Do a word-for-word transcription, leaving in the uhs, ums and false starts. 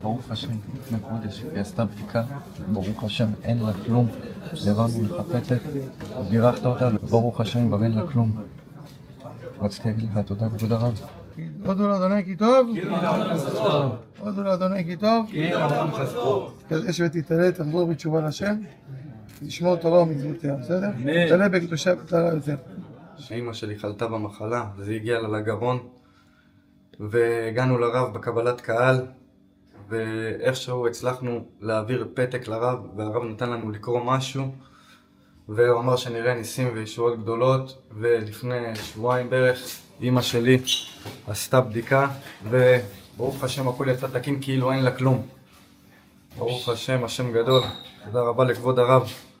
ברוך השם, לפני חודש, היא עשתה בדיקה, ברוך השם, אין לה כלום, לבנו מחפצת, בירכת אותה, ברוך השם, כבר אין לה כלום. רציתי להגיד לך תודה, כבוד הרב. הודו לאדוני כי טוב, הודו לאדוני כי טוב, תקדש ותתעלה, תחזור בתשובה להשם, תשמור תורה ומצוותיה, בסדר? תעלה בקדושה ותרה יותר. אמא שלי חלתה במחלה, זה הגיע לה לגרון, והגענו לרב בקבלת קהל, ואיכשהו הצלחנו להעביר פתק לרב, והרב נתן לנו לקרוא משהו, והוא אמר שנראה ניסים וישועות גדולות, ולפני שבועיים בערך אמא שלי עשתה בדיקה, וברוך השם הכל יצא תקין כאילו אין לה כלום. ברוך השם, השם גדול. תודה רבה לכבוד הרב.